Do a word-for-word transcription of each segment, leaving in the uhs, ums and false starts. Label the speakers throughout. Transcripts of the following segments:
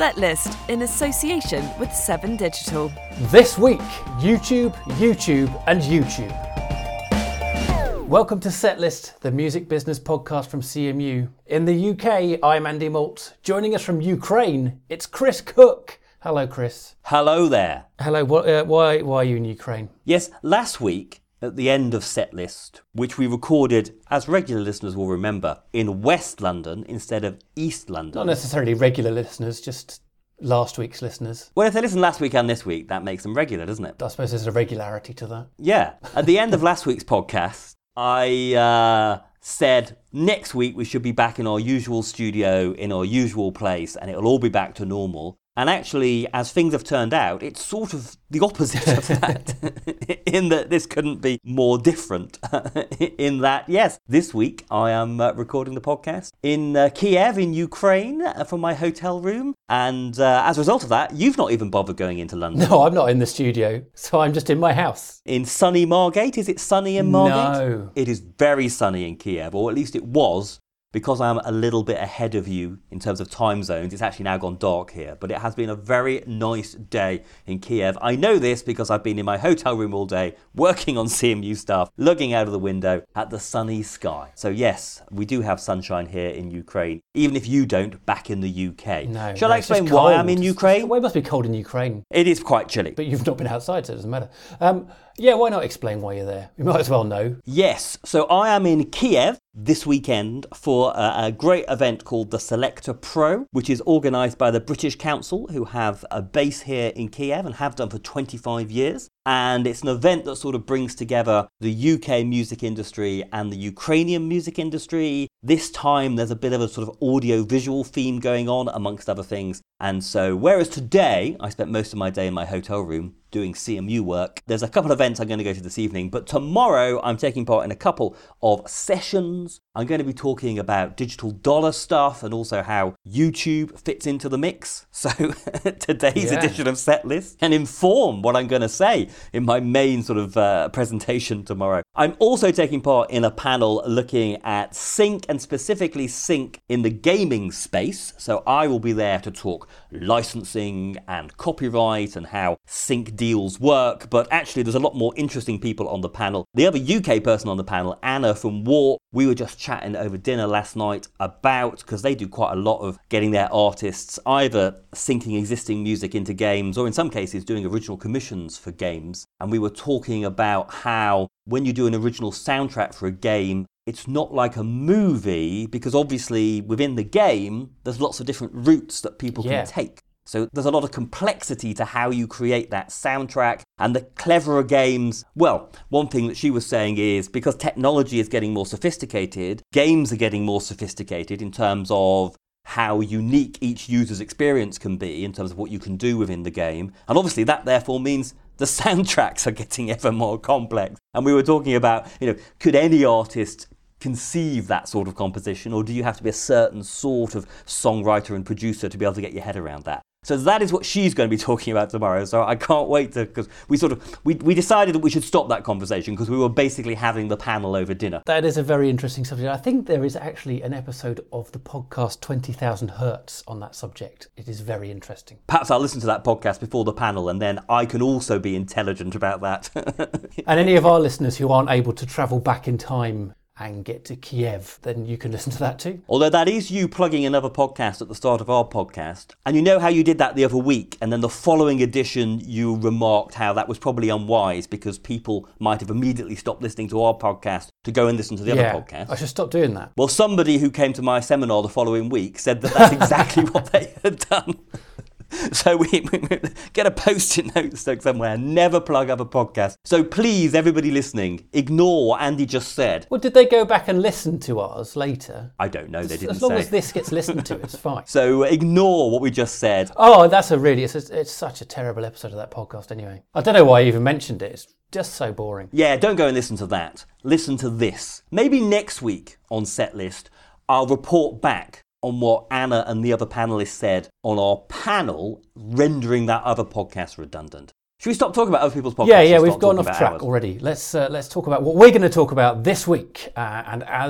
Speaker 1: Setlist in association with Seven Digital.
Speaker 2: This week, YouTube, YouTube and YouTube. Welcome to Setlist, the music business podcast from C M U. In the U K, I'm Andy Maltz. Joining us from Ukraine, it's Chris Cook. Hello, Chris.
Speaker 3: Hello there.
Speaker 2: Hello, what, uh, why, why are you in Ukraine?
Speaker 3: Yes, last week, at the end of Setlist, which we recorded, as regular listeners will remember, in West London instead of East London.
Speaker 2: Not necessarily regular listeners, just last week's listeners.
Speaker 3: Well, if they listen last week and this week, that makes them regular, doesn't it?
Speaker 2: I suppose there's a regularity to that.
Speaker 3: Yeah. At the end of last week's podcast, I uh, said next week we should be back in our usual studio, in our usual place, and it'll all be back to normal. And actually, as things have turned out, it's sort of the opposite of that, in that this couldn't be more different. In that, yes, this week I am uh, recording the podcast in uh, Kiev, in Ukraine, uh, from my hotel room. And uh, as a result of that, you've not even bothered going into London.
Speaker 2: No, I'm not in the studio, so I'm just in my house.
Speaker 3: In sunny Margate? Is it sunny in Margate?
Speaker 2: No.
Speaker 3: It is very sunny in Kiev, or at least it was. Because I'm a little bit ahead of you in terms of time zones, it's actually now gone dark here. But it has been a very nice day in Kiev. I know this because I've been in my hotel room all day, working on C M U stuff, looking out of the window at the sunny sky. So yes, we do have sunshine here in Ukraine, even if you don't back in the U K.
Speaker 2: No,
Speaker 3: Shall
Speaker 2: no,
Speaker 3: I
Speaker 2: it's just
Speaker 3: explain why
Speaker 2: cold.
Speaker 3: I'm in Ukraine?
Speaker 2: Well, it must be cold in Ukraine.
Speaker 3: It is quite chilly.
Speaker 2: But you've not been outside, so it doesn't matter. Um, yeah, why not explain why you're there? We might as well know.
Speaker 3: Yes, so I am in Kiev this weekend for a, a great event called the Selector Pro, which is organised by the British Council, who have a base here in Kiev and have done for twenty-five years. And it's an event that sort of brings together the U K music industry and the Ukrainian music industry. This time there's a bit of a sort of audio-visual theme going on, amongst other things. And so, whereas today I spent most of my day in my hotel room doing C M U work, there's a couple of events I'm going to go to this evening. But tomorrow I'm taking part in a couple of sessions. I'm going to be talking about digital dollar stuff and also how YouTube fits into the mix. So today's
Speaker 2: Yeah.
Speaker 3: edition of Setlist can inform what I'm going to say in my main sort of uh, presentation tomorrow. I'm also taking part in a panel looking at sync, and specifically sync in the gaming space. So I will be there to talk licensing and copyright and how sync deals work. But actually there's a lot more interesting people on the panel. The other U K person on the panel, Anna from Warp, we were just chatting over dinner last night about, because they do quite a lot of getting their artists either syncing existing music into games or in some cases doing original commissions for games. And we were talking about how when you do an original soundtrack for a game, it's not like a movie, because obviously within the game, there's lots of different routes that people
Speaker 2: Yeah.
Speaker 3: can take. So there's a lot of complexity to how you create that soundtrack. And the cleverer games, well, one thing that she was saying is because technology is getting more sophisticated, games are getting more sophisticated in terms of how unique each user's experience can be in terms of what you can do within the game. And obviously that therefore means the soundtracks are getting ever more complex. And we were talking about, you know, could any artist conceive that sort of composition, or do you have to be a certain sort of songwriter and producer to be able to get your head around that? So that is what she's going to be talking about tomorrow. So I can't wait to, because we sort of, we, we decided that we should stop that conversation because we were basically having the panel over dinner.
Speaker 2: That is a very interesting subject. I think there is actually an episode of the podcast twenty thousand Hertz on that subject. It is very interesting.
Speaker 3: Perhaps I'll listen to that podcast before the panel and then I can also be intelligent about that.
Speaker 2: And any of our listeners who aren't able to travel back in time and get to Kiev, then you can listen to that too.
Speaker 3: Although that is you plugging another podcast at the start of our podcast. And you know how you did that the other week, and then the following edition you remarked how that was probably unwise because people might have immediately stopped listening to our podcast to go and listen to the
Speaker 2: yeah,
Speaker 3: other podcast.
Speaker 2: I should stop doing that.
Speaker 3: Well, somebody who came to my seminar the following week said that that's exactly what they had done. So we, we get a post-it note stuck somewhere. Never plug other podcasts. So please, everybody listening, ignore what Andy just said.
Speaker 2: Well, did they go back and listen to ours later?
Speaker 3: I don't know. They didn't say.
Speaker 2: As long as this gets listened to, it's fine.
Speaker 3: So ignore what we just said.
Speaker 2: Oh, that's a really, it's, a, it's such a terrible episode of that podcast anyway. I don't know why I even mentioned it. It's just so boring.
Speaker 3: Yeah, don't go and listen to that. Listen to this. Maybe next week on Setlist, I'll report back on what Anna and the other panelists said on our panel, rendering that other podcast redundant. Should we stop talking about other people's podcasts?
Speaker 2: Yeah, yeah,
Speaker 3: and
Speaker 2: we've
Speaker 3: start
Speaker 2: gone
Speaker 3: talking
Speaker 2: off
Speaker 3: about
Speaker 2: track
Speaker 3: ours?
Speaker 2: already. Let's uh, let's talk about what we're going to talk about this week. Uh, and as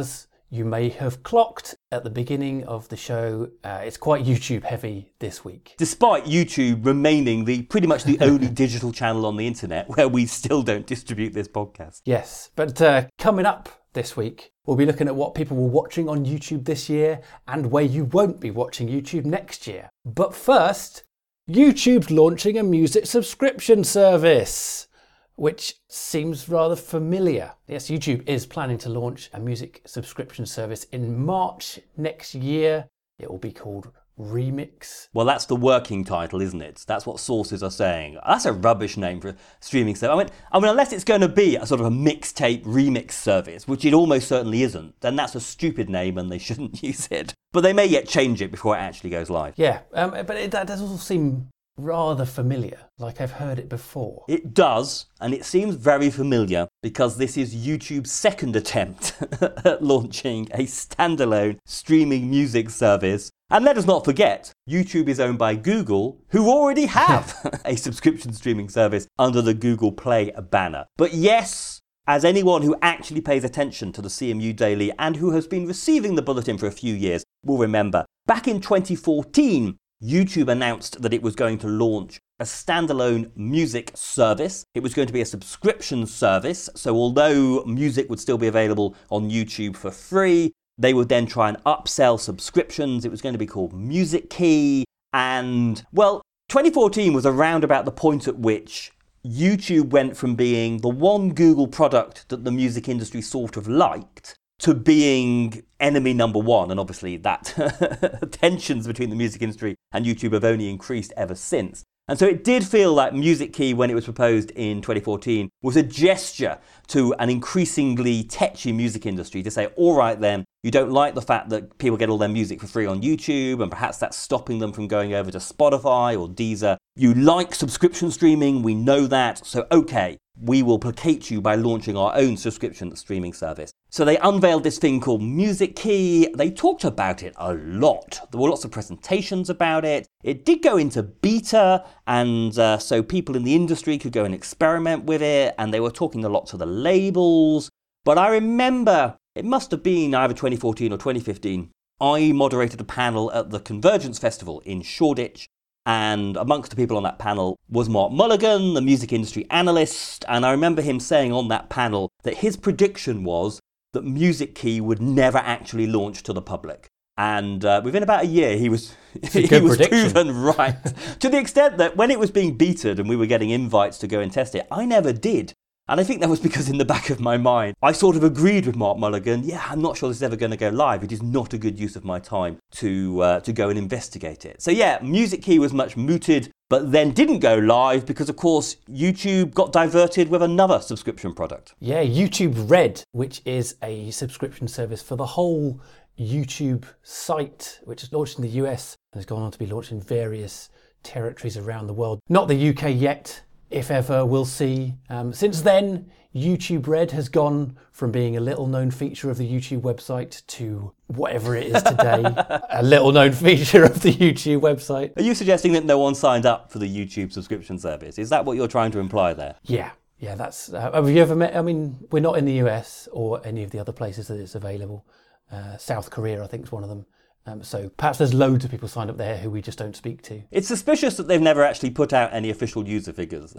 Speaker 2: you may have clocked at the beginning of the show, uh, it's quite YouTube heavy this week.
Speaker 3: Despite YouTube remaining the pretty much the only digital channel on the internet where we still don't distribute this podcast.
Speaker 2: Yes, but uh, coming up this week, we'll be looking at what people were watching on YouTube this year and where you won't be watching YouTube next year. But first, YouTube's launching a music subscription service, which seems rather familiar. Yes, YouTube is planning to launch a music subscription service in March next year. It will be called Remix.
Speaker 3: Well, that's the working title, isn't it? That's what sources are saying. That's a rubbish name for a streaming service. I mean, I mean, unless it's going to be a sort of a mixtape remix service, which it almost certainly isn't, then that's a stupid name and they shouldn't use it. But they may yet change it before it actually goes live.
Speaker 2: Yeah, um, but it, that does all seem rather familiar, like I've heard it before.
Speaker 3: It does, and it seems very familiar because this is YouTube's second attempt at launching a standalone streaming music service. And let us not forget, YouTube is owned by Google, who already have a subscription streaming service under the Google Play banner. But yes, as anyone who actually pays attention to the C M U Daily and who has been receiving the bulletin for a few years will remember, back in twenty fourteen, YouTube announced that it was going to launch a standalone music service. It was going to be a subscription service, so although music would still be available on YouTube for free, they would then try and upsell subscriptions. It was going to be called Music Key, and, well, twenty fourteen was around about the point at which YouTube went from being the one Google product that the music industry sort of liked to being enemy number one. And obviously that tensions between the music industry and YouTube have only increased ever since. And so it did feel like Music Key, when it was proposed in twenty fourteen, was a gesture to an increasingly tetchy music industry to say, all right then, you don't like the fact that people get all their music for free on YouTube, and perhaps that's stopping them from going over to Spotify or Deezer. You like subscription streaming, we know that, so okay, we will placate you by launching our own subscription streaming service. So they unveiled this thing called Music Key. They talked about it a lot. There were lots of presentations about it. It did go into beta, and uh, so people in the industry could go and experiment with it, and they were talking a lot to the labels. But I remember, it must have been either twenty fourteen or twenty fifteen, I moderated a panel at the Convergence Festival in Shoreditch, and amongst the people on that panel was Mark Mulligan, the music industry analyst, and I remember him saying on that panel that his prediction was that Music Key would never actually launch to the public. And uh, within about a year, he was he was
Speaker 2: prediction.
Speaker 3: proven right. To the extent that when it was being beated and we were getting invites to go and test it, I never did. And I think that was because in the back of my mind, I sort of agreed with Mark Mulligan, yeah, I'm not sure this is ever going to go live. It is not a good use of my time to uh, to go and investigate it. So yeah, Music Key was much mooted, but then didn't go live because, of course, YouTube got diverted with another subscription product.
Speaker 2: Yeah, YouTube Red, which is a subscription service for the whole YouTube site, which is launched in the U S and has gone on to be launched in various territories around the world. Not the U K yet. If ever, we'll see. Um, since then, YouTube Red has gone from being a little-known feature of the YouTube website to whatever it is today, a little-known feature of the YouTube website.
Speaker 3: Are you suggesting that no one signed up for the YouTube subscription service? Is that what you're trying to imply there?
Speaker 2: Yeah, yeah, that's... Uh, have you ever met... I mean, we're not in the U S or any of the other places that it's available. Uh, South Korea, I think, is one of them. Um, so perhaps there's loads of people signed up there who we just don't speak to.
Speaker 3: It's suspicious that they've never actually put out any official user figures.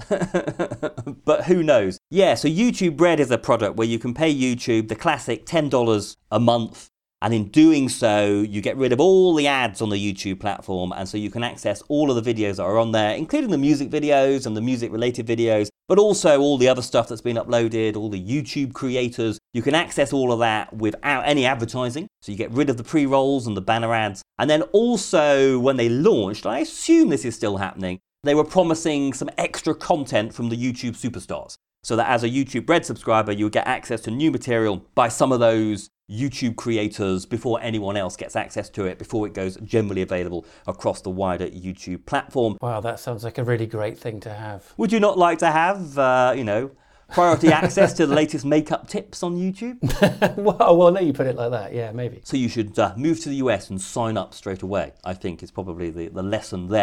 Speaker 3: But who knows? Yeah, so YouTube Red is a product where you can pay YouTube the classic ten dollars a month. And in doing so, you get rid of all the ads on the YouTube platform. And so you can access all of the videos that are on there, including the music videos and the music-related videos, but also all the other stuff that's been uploaded, all the YouTube creators. You can access all of that without any advertising. So you get rid of the pre-rolls and the banner ads. And then also, when they launched, I assume this is still happening, they were promising some extra content from the YouTube superstars. So that as a YouTube Red subscriber, you would get access to new material by some of those YouTube creators before anyone else gets access to it, before it goes generally available across the wider YouTube platform.
Speaker 2: Wow, that sounds like a really great thing to have.
Speaker 3: Would you not like to have, uh, you know, priority access to the latest makeup tips on YouTube?
Speaker 2: well, well, now you put it like that, yeah, maybe.
Speaker 3: So you should uh, move to the U S and sign up straight away, I think is probably the, the lesson there.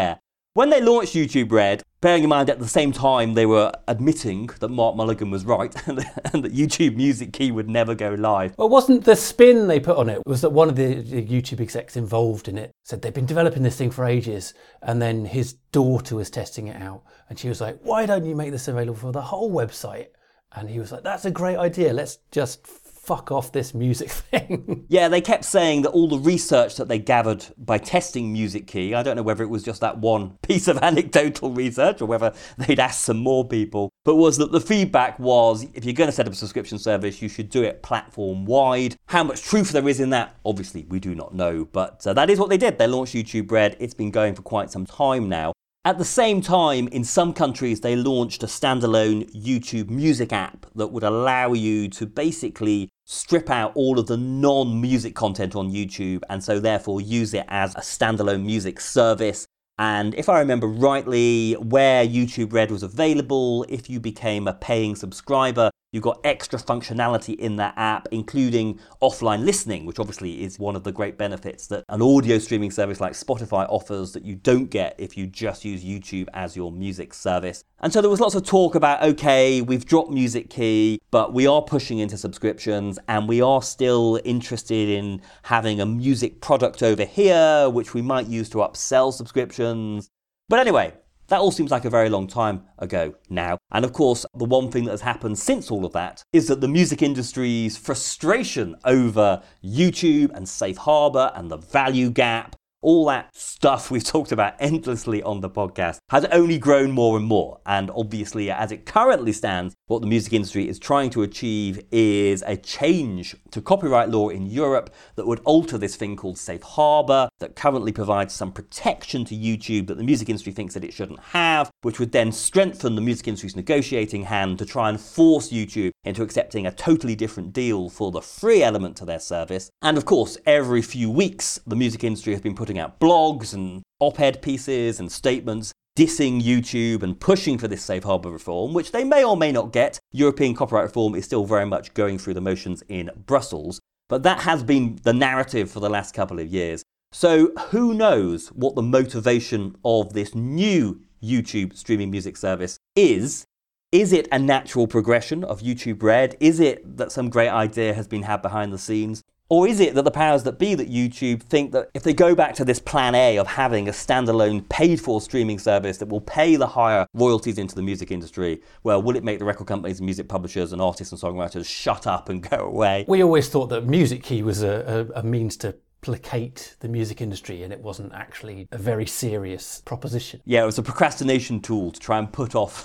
Speaker 3: When they launched YouTube Red, bearing in mind at the same time they were admitting that Mark Mulligan was right and that YouTube Music Key would never go live.
Speaker 2: Well, wasn't the spin they put on it was that one of the YouTube execs involved in it said they've been developing this thing for ages, and then his daughter was testing it out and she was like, why don't you make this available for the whole website? And he was like, that's a great idea, let's just fuck off this music thing.
Speaker 3: Yeah, they kept saying that all the research that they gathered by testing Music Key, I don't know whether it was just that one piece of anecdotal research or whether they'd asked some more people, but was that the feedback was, if you're going to set up a subscription service, you should do it platform-wide. How much truth there is in that, obviously, we do not know, but uh, that is what they did. They launched YouTube Red. It's been going for quite some time now. At the same time, in some countries, they launched a standalone YouTube Music app that would allow you to basically strip out all of the non-music content on YouTube and so therefore use it as a standalone music service. And if I remember rightly, where YouTube Red was available, if you became a paying subscriber, you got extra functionality in that app, including offline listening, which obviously is one of the great benefits that an audio streaming service like Spotify offers that you don't get if you just use YouTube as your music service. And so there was lots of talk about, okay, we've dropped Music Key, but we are pushing into subscriptions and we are still interested in having a music product over here, which we might use to upsell subscriptions. But anyway, that all seems like a very long time ago now. And of course, the one thing that has happened since all of that is that the music industry's frustration over YouTube and Safe Harbor and the value gap, all that stuff we've talked about endlessly on the podcast, has only grown more and more. And obviously, as it currently stands, what the music industry is trying to achieve is a change to copyright law in Europe that would alter this thing called Safe Harbor, that currently provides some protection to YouTube that the music industry thinks that it shouldn't have, which would then strengthen the music industry's negotiating hand to try and force YouTube into accepting a totally different deal for the free element to their service. And of course, every few weeks, the music industry has been putting out blogs and op-ed pieces and statements dissing YouTube and pushing for this Safe Harbor reform, which they may or may not get. European copyright reform is still very much going through the motions in Brussels, but that has been the narrative for the last couple of years. So who knows what the motivation of this new YouTube streaming music service is? Is it a natural progression of YouTube Red? Is it that some great idea has been had behind the scenes? Or is it that the powers that be that YouTube think that if they go back to this plan A of having a standalone paid-for streaming service that will pay the higher royalties into the music industry, well, will it make the record companies and music publishers and artists and songwriters shut up and go away?
Speaker 2: We always thought that Music Key was a, a, a means to placate the music industry, and it wasn't actually a very serious proposition.
Speaker 3: Yeah, it was a procrastination tool to try and put off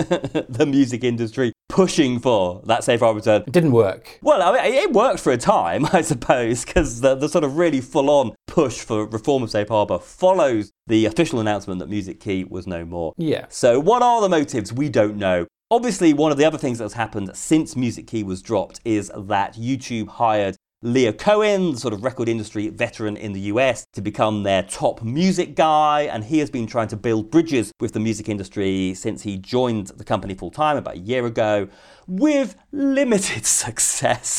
Speaker 3: the music industry pushing for that Safe Harbor return.
Speaker 2: It didn't work.
Speaker 3: Well, I mean, it worked for a time, I suppose, because the, the sort of really full-on push for reform of Safe Harbor follows the official announcement that Music Key was no more.
Speaker 2: Yeah.
Speaker 3: So what are the motives? We don't know. Obviously, one of the other things that has happened since Music Key was dropped is that YouTube hired Leo Cohen, the sort of record industry veteran in the U S, to become their top music guy, and he has been trying to build bridges with the music industry since he joined the company full-time about a year ago, with limited success.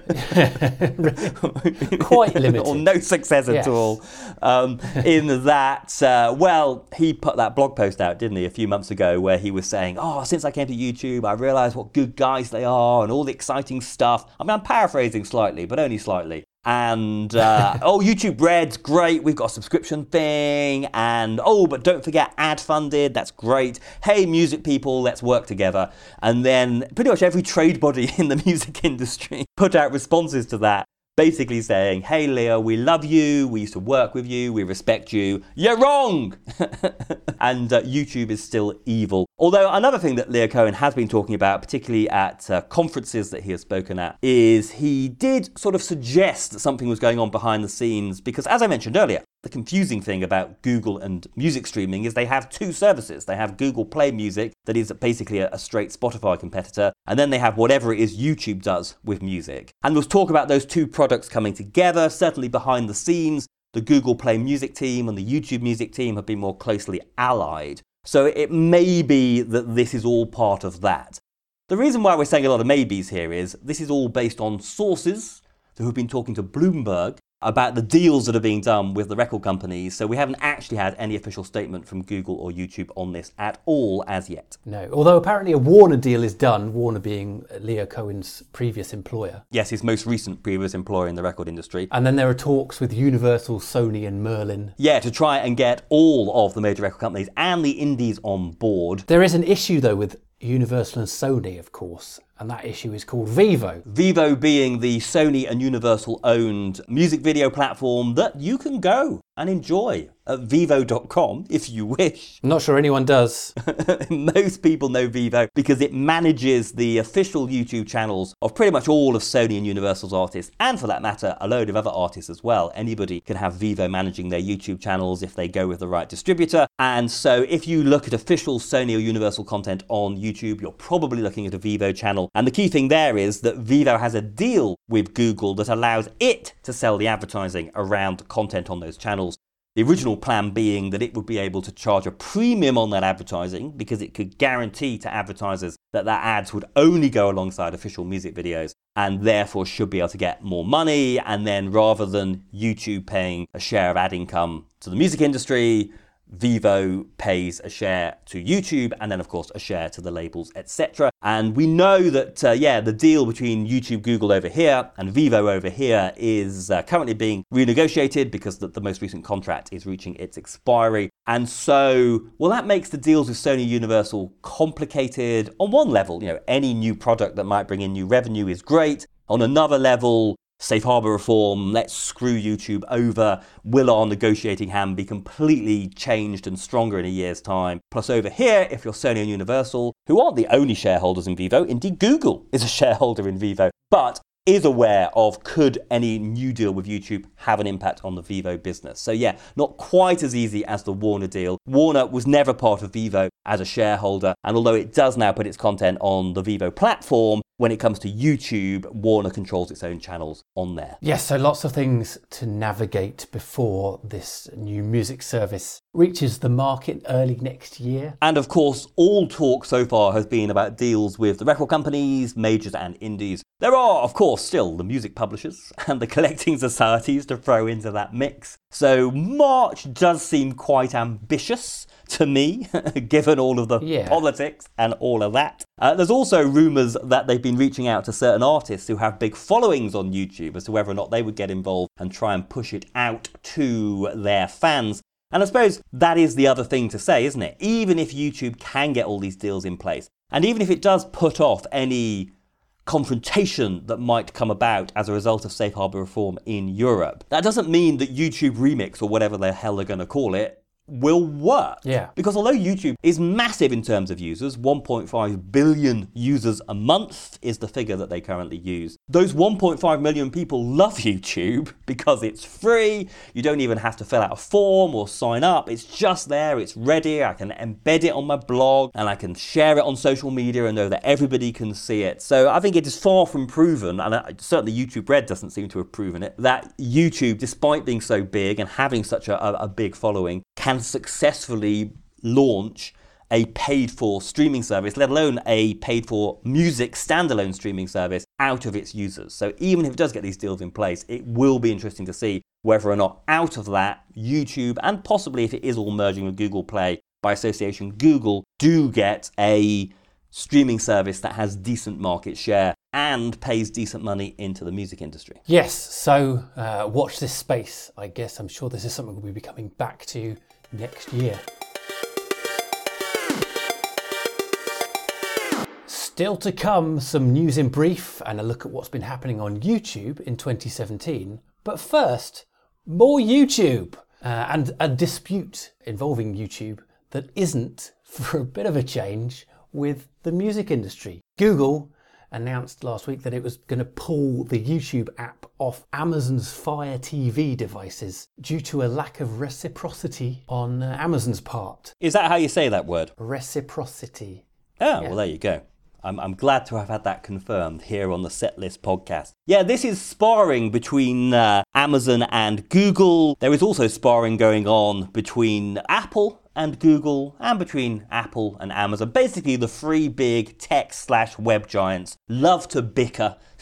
Speaker 2: Quite limited.
Speaker 3: Or no success at
Speaker 2: yes.
Speaker 3: all. Um, in that, uh, well, he put that blog post out, didn't he, a few months ago, where he was saying, oh, since I came to YouTube, I realised what good guys they are and all the exciting stuff. I mean, I'm paraphrasing slightly, but only slightly. And, uh, oh, YouTube Red's great, we've got a subscription thing, and, oh, but don't forget ad-funded, that's great. Hey, music people, let's work together. And then pretty much every trade body in the music industry put out responses to that, basically saying, hey, Leo, we love you, we used to work with you, we respect you, you're wrong! And uh, YouTube is still evil. Although another thing that Leo Cohen has been talking about, particularly at uh, conferences that he has spoken at, is he did sort of suggest that something was going on behind the scenes, because as I mentioned earlier, the confusing thing about Google and music streaming is they have two services. They have Google Play Music, that is basically a, a straight Spotify competitor, and then they have whatever it is YouTube does with music. And there's talk about those two products coming together, certainly behind the scenes. The Google Play Music team and the YouTube Music team have been more closely allied. So it may be that this is all part of that. The reason why we're saying a lot of maybes here is this is all based on sources who have been talking to Bloomberg about the deals that are being done with the record companies. So we haven't actually had any official statement from Google or YouTube on this at all as yet.
Speaker 2: No, although apparently a Warner deal is done, Warner being Leo Cohen's previous employer.
Speaker 3: Yes, his most recent previous employer in the record industry.
Speaker 2: And then there are talks with Universal, Sony and Merlin.
Speaker 3: Yeah, to try and get all of the major record companies and the indies on board.
Speaker 2: There is an issue though with Universal and Sony, of course, and that issue is called Vevo.
Speaker 3: Vevo being the Sony and Universal owned music video platform that you can go and enjoy at vevo dot com if you wish.
Speaker 2: I'm not sure anyone does.
Speaker 3: Most people know Vevo because it manages the official YouTube channels of pretty much all of Sony and Universal's artists, and for that matter, a load of other artists as well. Anybody can have Vevo managing their YouTube channels if they go with the right distributor. And so if you look at official Sony or Universal content on YouTube, you're probably looking at a Vevo channel. And the key thing there is that Vevo has a deal with Google that allows it to sell the advertising around content on those channels. The original plan being that it would be able to charge a premium on that advertising because it could guarantee to advertisers that their ads would only go alongside official music videos and therefore should be able to get more money. And then rather than YouTube paying a share of ad income to the music industry, Vevo pays a share to YouTube and then of course a share to the labels, et cetera. And we know that, uh, yeah, the deal between YouTube, Google over here and Vevo over here is uh, currently being renegotiated because the, the most recent contract is reaching its expiry. And so, well, that makes the deals with Sony Universal complicated. On one level, you know, any new product that might bring in new revenue is great. On another level, safe harbor reform, let's screw YouTube over. Will our negotiating hand be completely changed and stronger in a year's time? Plus over here, if you're Sony and Universal, who aren't the only shareholders in Vevo, indeed Google is a shareholder in Vevo, but is aware of could any new deal with YouTube have an impact on the Vevo business. So yeah, not quite as easy as the Warner deal. Warner was never part of Vevo as a shareholder, and although it does now put its content on the Vevo platform, when it comes to YouTube, Warner controls its own channels on there.
Speaker 2: Yes, so lots of things to navigate before this new music service reaches the market early next year.
Speaker 3: And of course, all talk so far has been about deals with the record companies, majors and indies. There are, of course, still the music publishers and the collecting societies to throw into that mix. So March does seem quite ambitious to me, given all of the
Speaker 2: yeah.
Speaker 3: politics and all of that. Uh, there's also rumours that they've been reaching out to certain artists who have big followings on YouTube as to whether or not they would get involved and try and push it out to their fans. And I suppose that is the other thing to say, isn't it? Even if YouTube can get all these deals in place, and even if it does put off any confrontation that might come about as a result of safe harbor reform in Europe, that doesn't mean that YouTube Remix, or whatever the hell they're going to call it, will work.
Speaker 2: Yeah.
Speaker 3: Because although YouTube is massive in terms of users, one point five billion users a month is the figure that they currently use. Those one point five million people love YouTube because it's free. You don't even have to fill out a form or sign up. It's just there. It's ready. I can embed it on my blog and I can share it on social media and know that everybody can see it. So I think it is far from proven, and certainly YouTube Red doesn't seem to have proven it, that YouTube, despite being so big and having such a, a, a big following, can successfully launch a paid-for streaming service, let alone a paid-for music standalone streaming service, out of its users. So even if it does get these deals in place, it will be interesting to see whether or not out of that, YouTube, and possibly if it is all merging with Google Play by association, Google do get a streaming service that has decent market share and pays decent money into the music industry.
Speaker 2: Yes, so uh, watch this space, I guess. I'm sure this is something we'll be coming back to next year. Still to come, some news in brief and a look at what's been happening on YouTube in twenty seventeen. But first, more YouTube uh, and a dispute involving YouTube that isn't, for a bit of a change, with the music industry. Google announced last week that it was going to pull the YouTube app off Amazon's Fire T V devices due to a lack of reciprocity on uh, Amazon's part.
Speaker 3: Is that how you say that word?
Speaker 2: Reciprocity.
Speaker 3: Oh,
Speaker 2: Yeah.
Speaker 3: well, there you go. I'm, I'm glad to have had that confirmed here on the Setlist podcast. Yeah, this is sparring between uh, Amazon and Google. There is also sparring going on between Apple and Google and between Apple and Amazon. Basically, the three big tech slash web giants love to bicker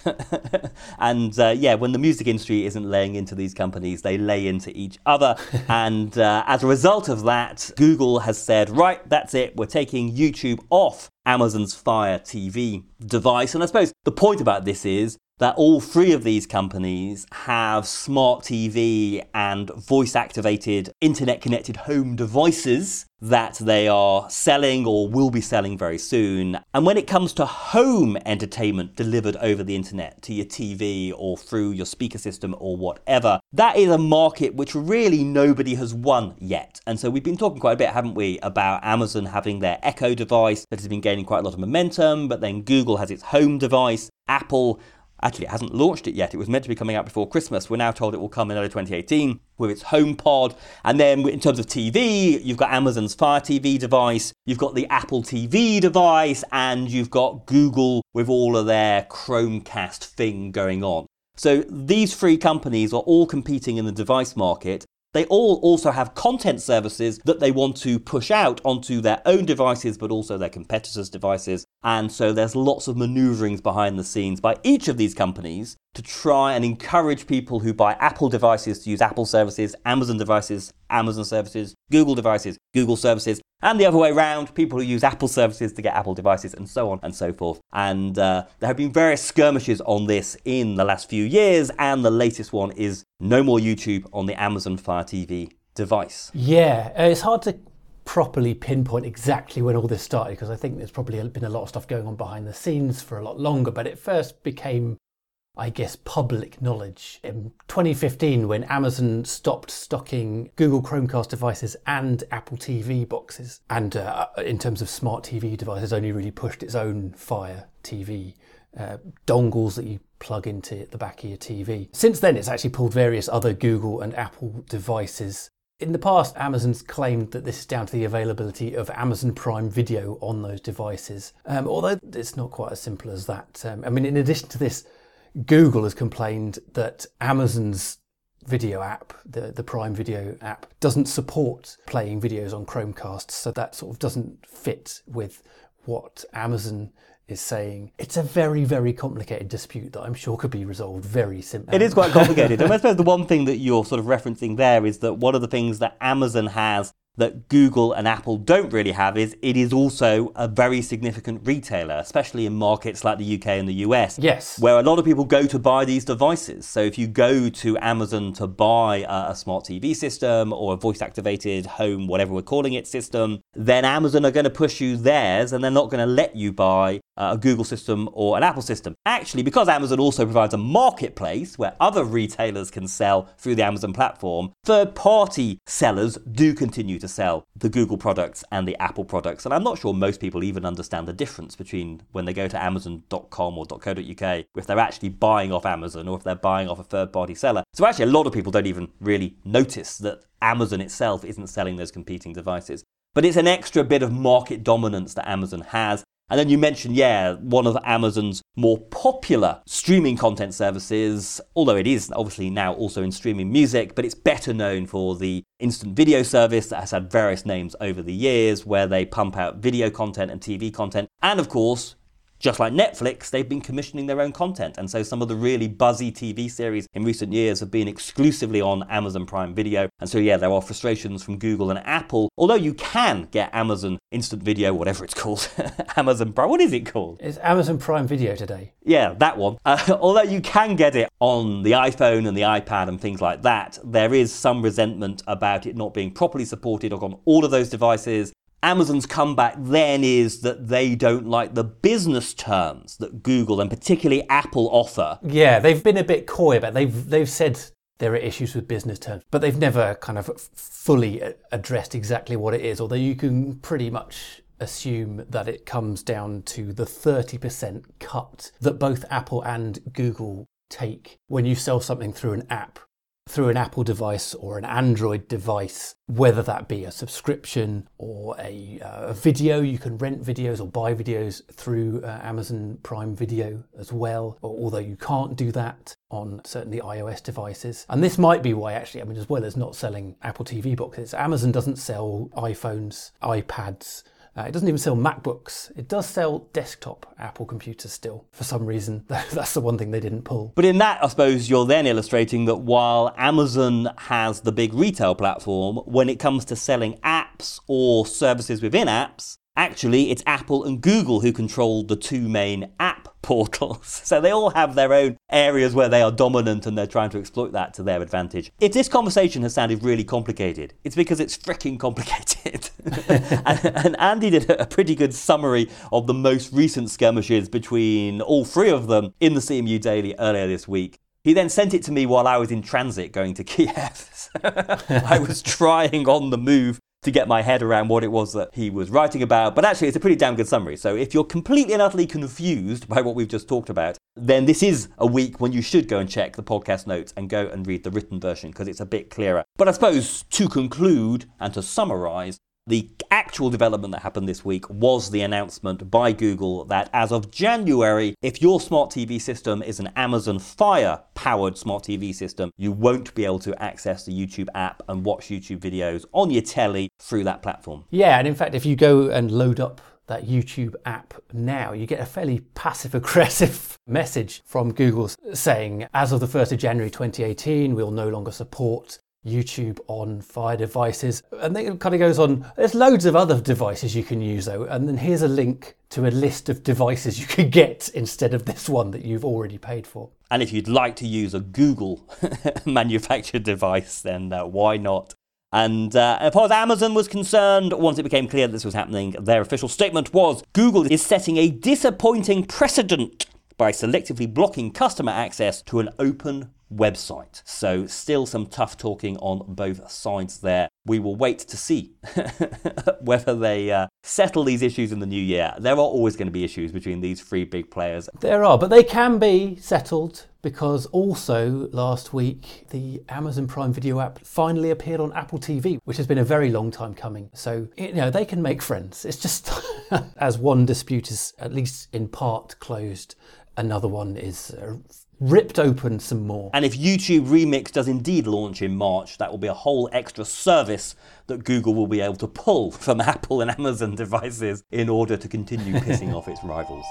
Speaker 3: and uh, yeah, when the music industry isn't laying into these companies, they lay into each other. And uh, as a result of that, Google has said, right, that's it, we're taking YouTube off Amazon's Fire T V device. And I suppose the point about this is that all three of these companies have smart T V and voice-activated, internet-connected home devices that they are selling or will be selling very soon. And when it comes to home entertainment delivered over the internet to your T V or through your speaker system or whatever, that is a market which really nobody has won yet. And so we've been talking quite a bit, haven't we, about Amazon having their Echo device that has been gaining quite a lot of momentum, but then Google has its home device. Apple Actually, it hasn't launched it yet. It was meant to be coming out before Christmas. We're now told it will come in early twenty eighteen with its HomePod. And then in terms of T V, you've got Amazon's Fire T V device, you've got the Apple T V device, and you've got Google with all of their Chromecast thing going on. So these three companies are all competing in the device market. They all also have content services that they want to push out onto their own devices, but also their competitors' devices. And so there's lots of maneuverings behind the scenes by each of these companies to try and encourage people who buy Apple devices to use Apple services, Amazon devices, Amazon services, Google devices, Google services, and the other way around, people who use Apple services to get Apple devices, and so on and so forth. And uh, there have been various skirmishes on this in the last few years, and the latest one is no more YouTube on the Amazon Fire T V device.
Speaker 2: Yeah, it's hard to properly pinpoint exactly when all this started, because I think there's probably been a lot of stuff going on behind the scenes for a lot longer, but it first became, I guess, public knowledge in twenty fifteen when Amazon stopped stocking Google Chromecast devices and Apple T V boxes. And uh, in terms of smart T V devices, only really pushed its own Fire T V uh, dongles that you plug into the back of your T V. Since then, it's actually pulled various other Google and Apple devices. In the past, Amazon's claimed that this is down to the availability of Amazon Prime Video on those devices, um, although it's not quite as simple as that. Um, I mean, in addition to this, Google has complained that Amazon's video app, the, the Prime Video app, doesn't support playing videos on Chromecasts, so that sort of doesn't fit with what Amazon is saying. It's a very, very complicated dispute that I'm sure could be resolved very simply.
Speaker 3: It is quite complicated. And I suppose the one thing that you're sort of referencing there is that one of the things that Amazon has that Google and Apple don't really have is it is also a very significant retailer, especially in markets like the U K and the U S.
Speaker 2: Yes.
Speaker 3: Where a lot of people go to buy these devices. So if you go to Amazon to buy a, a smart T V system or a voice-activated home, whatever we're calling it, system, then Amazon are going to push you theirs and they're not going to let you buy a Google system or an Apple system. Actually, because Amazon also provides a marketplace where other retailers can sell through the Amazon platform, third-party sellers do continue to sell the Google products and the Apple products. And I'm not sure most people even understand the difference between when they go to amazon dot com or .co.uk, if they're actually buying off Amazon or if they're buying off a third-party seller. So actually, a lot of people don't even really notice that Amazon itself isn't selling those competing devices. But it's an extra bit of market dominance that Amazon has. And then you mentioned, yeah, one of Amazon's more popular streaming content services, although it is obviously now also in streaming music, but it's better known for the instant video service that has had various names over the years, where they pump out video content and T V content. And of course, just like Netflix, they've been commissioning their own content. And so some of the really buzzy T V series in recent years have been exclusively on Amazon Prime Video. And so, yeah, there are frustrations from Google and Apple. Although you can get Amazon Instant Video, whatever it's called, Amazon Prime, what is it called?
Speaker 2: It's Amazon Prime Video today.
Speaker 3: Yeah, that one. Uh, although you can get it on the iPhone and the iPad and things like that, there is some resentment about it not being properly supported on all of those devices. Amazon's comeback then is that they don't like the business terms that Google and particularly Apple offer.
Speaker 2: Yeah, they've been a bit coy about it. They've they've said there are issues with business terms, but they've never kind of fully addressed exactly what it is, although you can pretty much assume that it comes down to the thirty percent cut that both Apple and Google take when you sell something through an app, through an Apple device or an Android device, whether that be a subscription or a, uh, a video. You can rent videos or buy videos through uh, Amazon Prime Video as well, although you can't do that on certainly iOS devices. And this might be why actually, I mean, as well as not selling Apple T V boxes, Amazon doesn't sell iPhones, iPads, Uh, it doesn't even sell MacBooks. It does sell desktop Apple computers still. For some reason, that's the one thing they didn't pull.
Speaker 3: But in that, I suppose you're then illustrating that while Amazon has the big retail platform, when it comes to selling apps or services within apps, actually it's Apple and Google who control the two main app portals. So they all have their own areas where they are dominant and they're trying to exploit that to their advantage. If this conversation has sounded really complicated, it's because it's freaking complicated. and, and Andy did a pretty good summary of the most recent skirmishes between all three of them in the C M U Daily earlier this week. He then sent it to me while I was in transit going to Kiev. I was trying on the move to get my head around what it was that he was writing about. But actually, it's a pretty damn good summary. So if you're completely and utterly confused by what we've just talked about, then this is a week when you should go and check the podcast notes and go and read the written version because it's a bit clearer. But I suppose to conclude and to summarise, the actual development that happened this week was the announcement by Google that as of January, if your smart T V system is an Amazon Fire-powered smart T V system, you won't be able to access the YouTube app and watch YouTube videos on your telly through that platform.
Speaker 2: Yeah, and in fact, if you go and load up that YouTube app now, you get a fairly passive-aggressive message from Google saying, as of the first of January twenty eighteen, we'll no longer support YouTube on Fire devices. And then it kind of goes on, there's loads of other devices you can use though, and then here's a link to a list of devices you can get instead of this one that you've already paid for.
Speaker 3: And if you'd like to use a Google manufactured device, then uh, why not? And uh, as far as Amazon was concerned, once it became clear that this was happening, their official statement was, Google is setting a disappointing precedent by selectively blocking customer access to an open website. So still some tough talking on both sides there. We will wait to see whether they uh, settle these issues in the new year. There are always going to be issues between these three big players.
Speaker 2: There are, but they can be settled because also last week the Amazon Prime Video app finally appeared on Apple T V, which has been a very long time coming. So, you know, they can make friends. It's just as one dispute is at least in part closed, another one is uh, ripped open some more.
Speaker 3: And if YouTube Remix does indeed launch in March, that will be a whole extra service that Google will be able to pull from Apple and Amazon devices in order to continue pissing off its rivals.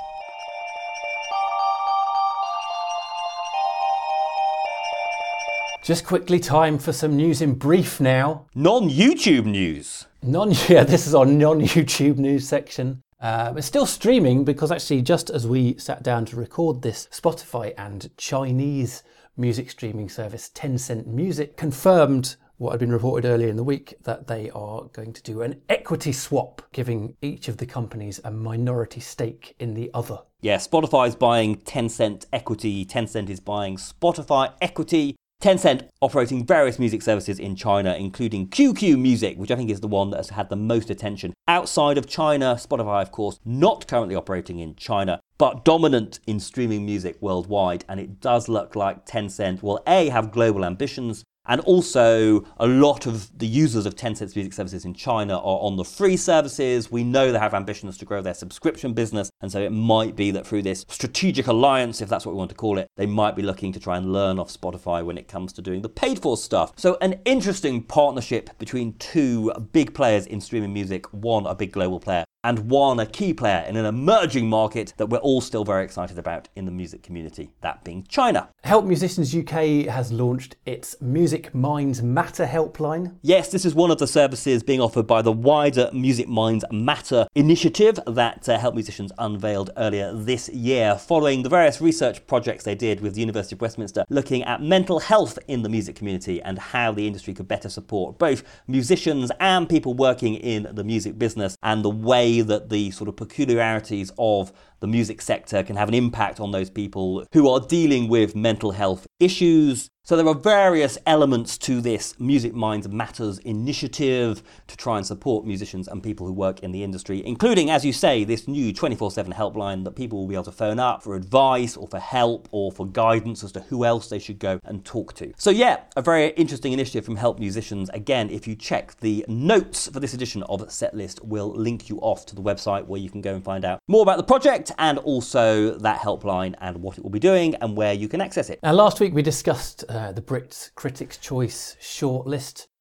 Speaker 2: Just quickly, time for some news in brief now.
Speaker 3: Non-YouTube news.
Speaker 2: Non, yeah, this is our non-YouTube news section. Uh, it's still streaming because actually just as we sat down to record this, Spotify and Chinese music streaming service Tencent Music confirmed what had been reported earlier in the week, that they are going to do an equity swap, giving each of the companies a minority stake in the other.
Speaker 3: Yeah, Spotify is buying Tencent equity, Tencent is buying Spotify equity. Tencent operating various music services in China, including Q Q Music, which I think is the one that has had the most attention outside of China. Spotify, of course, not currently operating in China, but dominant in streaming music worldwide. And it does look like Tencent will A, have global ambitions, and also a lot of the users of Tencent's music services in China are on the free services. We know they have ambitions to grow their subscription business. And so it might be that through this strategic alliance, if that's what we want to call it, they might be looking to try and learn off Spotify when it comes to doing the paid for stuff. So an interesting partnership between two big players in streaming music, one a big global player, and one a key player in an emerging market that we're all still very excited about in the music community, that being China.
Speaker 2: Help Musicians U K has launched its Music Minds Matter helpline.
Speaker 3: Yes, this is one of the services being offered by the wider Music Minds Matter initiative that uh, Help Musicians unveiled earlier this year, following the various research projects they did with the University of Westminster, looking at mental health in the music community and how the industry could better support both musicians and people working in the music business, and the way that the sort of peculiarities of the music sector can have an impact on those people who are dealing with mental health issues. So there are various elements to this Music Minds Matters initiative to try and support musicians and people who work in the industry, including, as you say, this new twenty-four seven helpline that people will be able to phone up for advice or for help or for guidance as to who else they should go and talk to. So yeah, a very interesting initiative from Help Musicians. Again, if you check the notes for this edition of Setlist, we'll link you off to the website where you can go and find out more about the project and also that helpline and what it will be doing and where you can access it.
Speaker 2: Now, last week we discussed uh, the Brit Critics' Choice shortlist.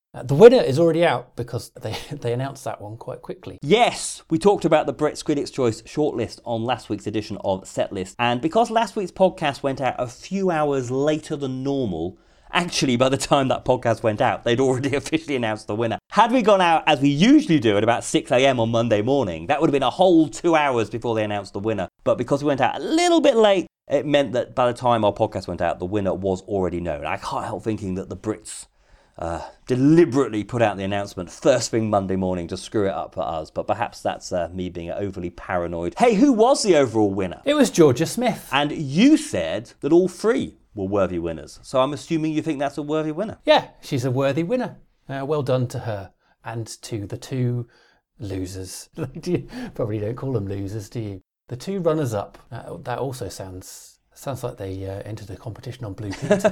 Speaker 2: Uh, the winner is already out because they, they announced that one quite quickly.
Speaker 3: Yes, we talked about the Brits Critics' Choice shortlist on last week's edition of Setlist, and because last week's podcast went out a few hours later than normal, actually by the time that podcast went out, they'd already officially announced the winner. Had we gone out as we usually do at about six a.m. on Monday morning, that would have been a whole two hours before they announced the winner. But because we went out a little bit late, it meant that by the time our podcast went out, the winner was already known. I can't help thinking that the Brits Uh, deliberately put out the announcement first thing Monday morning to screw it up for us, but perhaps that's uh, me being overly paranoid. Hey, who was the overall winner?
Speaker 2: It was Georgia Smith.
Speaker 3: And you said that all three were worthy winners, so I'm assuming you think that's a worthy winner.
Speaker 2: Yeah, she's a worthy winner. Uh, well done to her and to the two losers. You probably don't call them losers, do you? The two runners-up. Uh, that also sounds... Sounds like they uh, entered a competition on Blue Pete.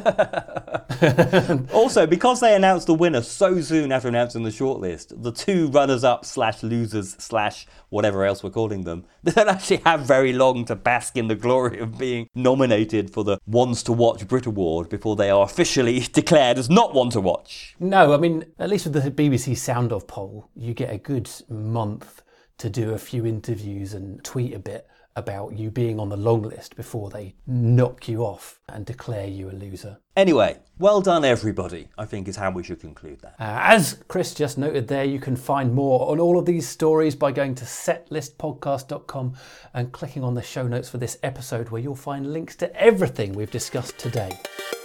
Speaker 3: Also, because they announced the winner so soon after announcing the shortlist, the two runners-up slash losers slash whatever else we're calling them, they don't actually have very long to bask in the glory of being nominated for the Ones to Watch Brit Award before they are officially declared as not one to watch.
Speaker 2: No, I mean, at least with the B B C Sound Off poll, you get a good month to do a few interviews and tweet a bit about you being on the long list before they knock you off and declare you a loser.
Speaker 3: Anyway, well done everybody, I think is how we should conclude that.
Speaker 2: Uh, as Chris just noted there, you can find more on all of these stories by going to setlist podcast dot com and clicking on the show notes for this episode, where you'll find links to everything we've discussed today.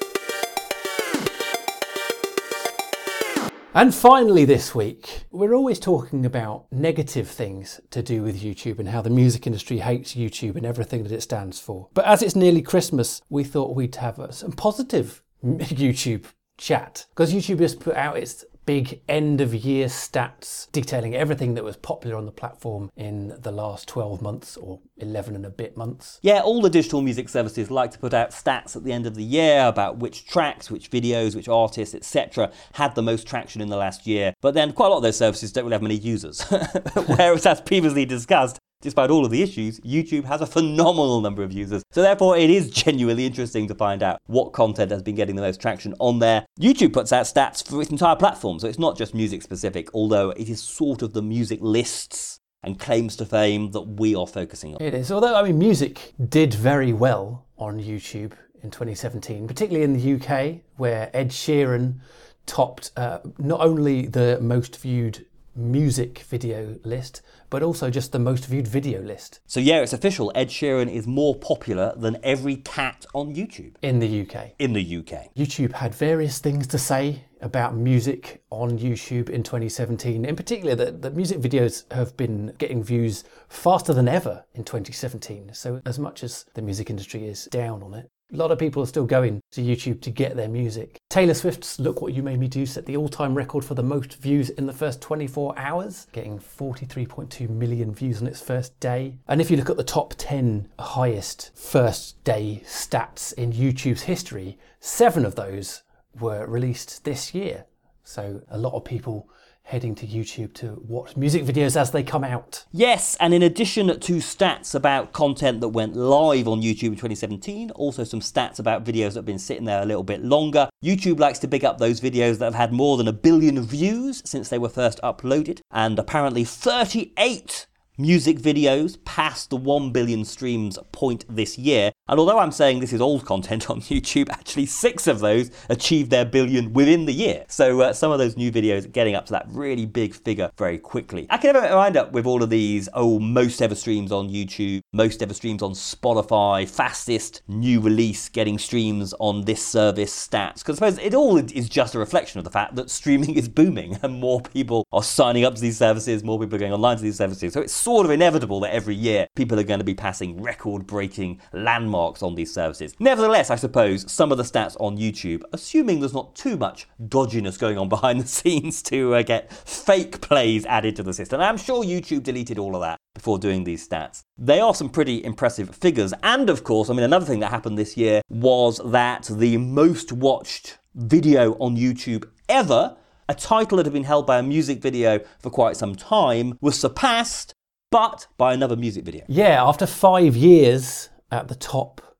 Speaker 2: And finally this week, we're always talking about negative things to do with YouTube and how the music industry hates YouTube and everything that it stands for. But as it's nearly Christmas, we thought we'd have some positive YouTube chat, because YouTube has put out its big end of year stats detailing everything that was popular on the platform in the last twelve months or eleven and a bit months.
Speaker 3: Yeah, all the digital music services like to put out stats at the end of the year about which tracks, which videos, which artists, et cetera had the most traction in the last year. But then quite a lot of those services don't really have many users. Whereas, as previously discussed, despite all of the issues, YouTube has a phenomenal number of users. So therefore, it is genuinely interesting to find out what content has been getting the most traction on there. YouTube puts out stats for its entire platform, so it's not just music specific, although it is sort of the music lists and claims to fame that we are focusing on.
Speaker 2: It is, although, I mean, music did very well on YouTube in twenty seventeen, particularly in the U K, where Ed Sheeran topped uh, not only the most viewed music video list, but also just the most viewed video list.
Speaker 3: So yeah, it's official. Ed Sheeran is more popular than every cat on YouTube.
Speaker 2: In the U K.
Speaker 3: In the U K.
Speaker 2: YouTube had various things to say about music on YouTube in twenty seventeen. In particular, that the music videos have been getting views faster than ever in twenty seventeen. So as much as the music industry is down on it, a lot of people are still going to YouTube to get their music. Taylor Swift's Look What You Made Me Do set the all-time record for the most views in the first twenty-four hours, getting forty-three point two million views on its first day. And if you look at the top ten highest first day stats in YouTube's history, seven of those were released this year. So a lot of people heading to YouTube to watch music videos as they come out.
Speaker 3: Yes, and in addition to stats about content that went live on YouTube in twenty seventeen, also some stats about videos that have been sitting there a little bit longer. YouTube likes to big up those videos that have had more than a billion views since they were first uploaded, and apparently thirty-eight music videos passed the one billion streams point this year. And although I'm saying this is old content on YouTube, actually six of those achieved their billion within the year. So uh, some of those new videos are getting up to that really big figure very quickly. I can never wind up with all of these, oh, most ever streams on YouTube, most ever streams on Spotify, fastest new release getting streams on this service stats. Because I suppose it all is just a reflection of the fact that streaming is booming and more people are signing up to these services, more people are going online to these services. So it's sort of inevitable that every year people are going to be passing record-breaking landmarks on these services. Nevertheless, I suppose some of the stats on YouTube, assuming there's not too much dodginess going on behind the scenes to uh, get fake plays added to the system. I'm sure YouTube deleted all of that before doing these stats. They are some pretty impressive figures. And of course, I mean, another thing that happened this year was that the most watched video on YouTube ever, a title that had been held by a music video for quite some time, was surpassed, but by another music video.
Speaker 2: Yeah, after five years at the top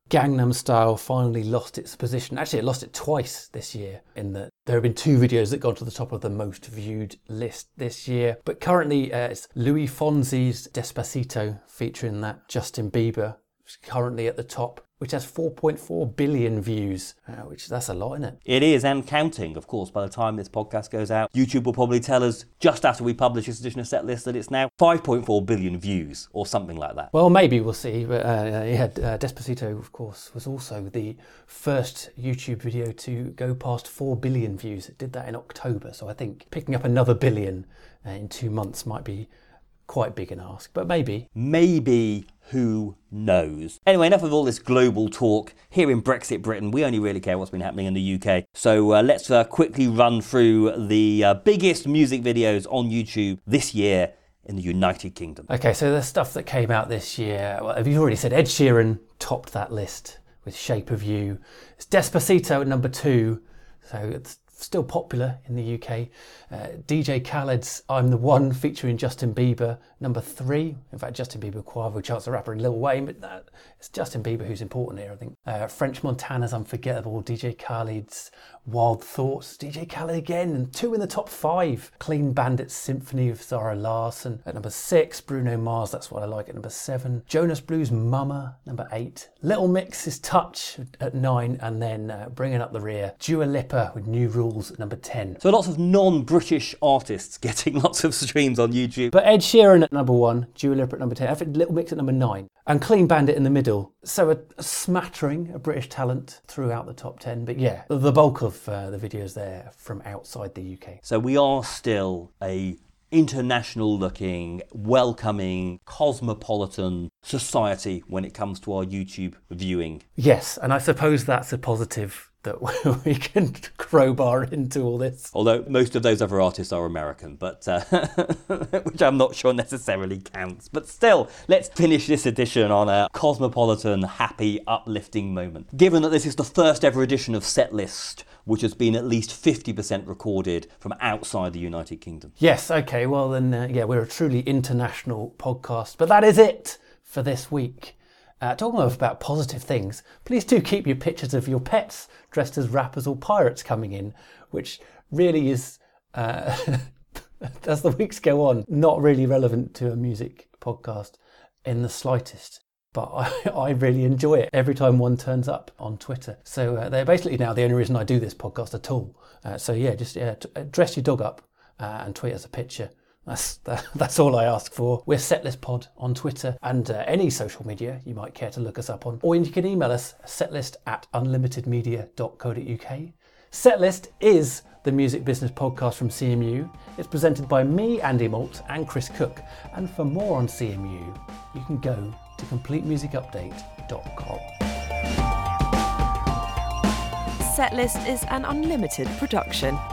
Speaker 2: Gangnam Style finally lost its position. Actually, it lost it twice this year, in that there have been two videos that got to the top of the most viewed list this year. But currently, uh, it's Louis Fonsi's Despacito featuring that Justin Bieber, which is currently at the top, which has four point four billion views, uh, which that's a lot, isn't it?
Speaker 3: It is, and counting, of course. By the time this podcast goes out, YouTube will probably tell us, just after we publish this edition of Setlist, that it's now five point four billion views, or something like that.
Speaker 2: Well, maybe we'll see. But uh, yeah, uh, Despacito, of course, was also the first YouTube video to go past four billion views. It did that in October, so I think picking up another billion uh, in two months might be quite big an ask, but maybe.
Speaker 3: Maybe, who knows? Anyway, enough of all this global talk. Here in Brexit Britain, we only really care what's been happening in the U K. So uh, let's uh, quickly run through the uh, biggest music videos on YouTube this year in the United Kingdom.
Speaker 2: Okay, so the stuff that came out this year, well, have you already said Ed Sheeran topped that list with Shape of You. It's Despacito at number two, so it's still popular in the U K. Uh, D J Khaled's I'm the One featuring Justin Bieber, number three. In fact, Justin Bieber choir with Chance the Rapper and Lil Wayne, but uh, it's Justin Bieber who's important here, I think. Uh, French Montana's Unforgettable, D J Khaled's Wild Thoughts, D J Khaled again, and two in the top five. Clean Bandit's Symphony of Zara Larsson at number six. Bruno Mars, That's What I Like at number seven. Jonas Blues Mama, number eight. Little Mix's Touch at nine, and then uh, bringing up the rear, Dua Lipa with New Rules at number ten.
Speaker 3: So lots of non-British artists getting lots of streams on YouTube.
Speaker 2: But Ed Sheeran at number one, Dua Lipa at number ten, I think Little Mix at number nine, and Clean Bandit in the middle. So a, a smattering of British talent throughout the top ten. But yeah, the bulk of uh, the videos there from outside the U K.
Speaker 3: So we are still a international looking, welcoming, cosmopolitan society when it comes to our YouTube viewing.
Speaker 2: Yes, and I suppose that's a positive that we can crowbar into all this.
Speaker 3: Although most of those other artists are American, but uh, which I'm not sure necessarily counts. But still, let's finish this edition on a cosmopolitan, happy, uplifting moment. Given that this is the first ever edition of Setlist, which has been at least fifty percent recorded from outside the United Kingdom.
Speaker 2: Yes, okay, well then, uh, yeah, we're a truly international podcast. But that is it for this week. Uh, talking about positive things, please do keep your pictures of your pets dressed as rappers or pirates coming in, which really is, uh, as the weeks go on, not really relevant to a music podcast in the slightest. But I, I really enjoy it every time one turns up on Twitter. So uh, they're basically now the only reason I do this podcast at all. Uh, so yeah, just yeah, t- dress your dog up uh, and tweet us a picture. That's that, that's all I ask for. We're SetlistPod on Twitter and uh, any social media you might care to look us up on. Or you can email us, setlist at unlimitedmedia dot co dot uk. Setlist is the music business podcast from C M U. It's presented by me, Andy Malt, and Chris Cook. And for more on C M U, you can go to complete music update dot com.
Speaker 1: Setlist is an Unlimited production.